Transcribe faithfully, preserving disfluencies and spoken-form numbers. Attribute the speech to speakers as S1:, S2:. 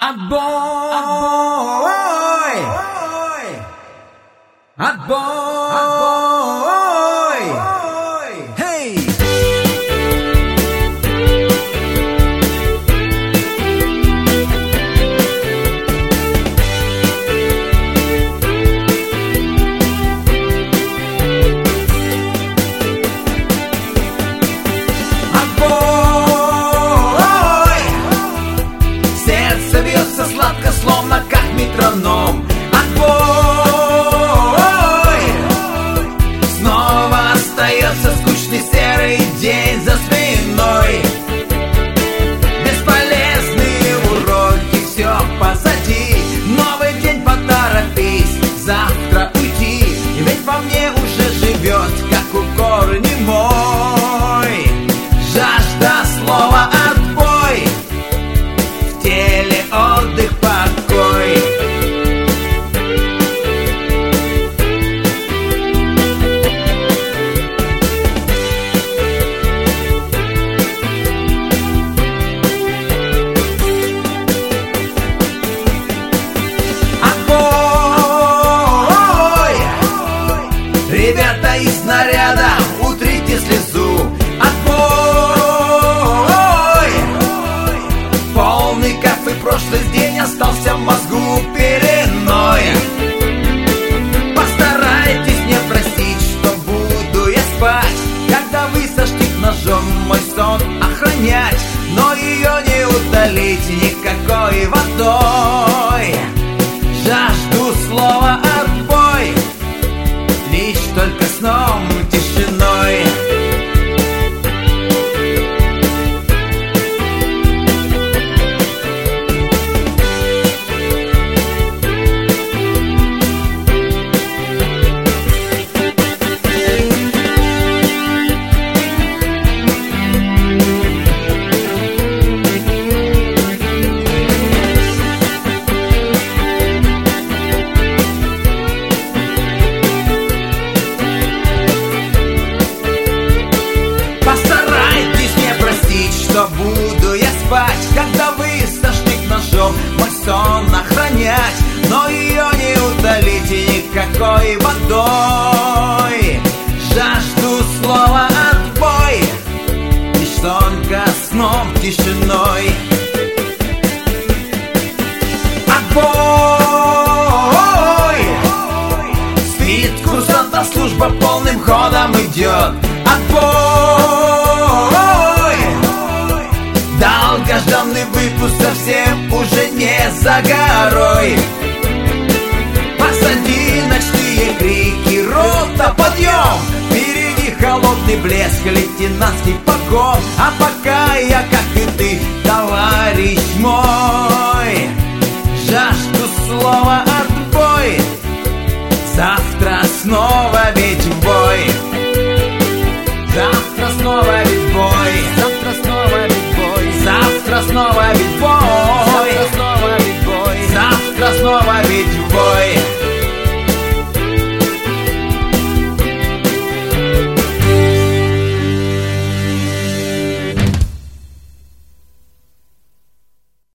S1: Отбой! Отбой! Отбой! Эй!
S2: Сладко, словно как метроном. Отбой! Снова остается скучный серый день за спиной. Бесполезные уроки, все позади. Новый день, поторопись, завтра уйти. Ведь во мне уже живет, как укор немой, жажда слова отбой. В теле отдых, покой. Отбой! Ребята из наряда, утрите слезу. Отбой! Полный кафе, прошлый день остался в мозгу пеленой. Постарайтесь не простить, что буду я спать, когда вы сожгите ножом мой сон охранять. Но ее не утолить никакой водой. Жажду слова отбой, лишь только сном, тишиной. Буду я спать, когда вы сожгли ножом мой сон охранять. Но ее не утолить никакой водой. Жажду слова отбой, лишь только сном, тишиной. Отбой! Спит курсанта, служба полным ходом идет. Отбой! Долгожданный выпуск совсем уже не за горой. Посади ночные крики, рота, подъем! Впереди холодный блеск, лейтенантский погон. А пока я, как и ты, товарищ мой, жажду слова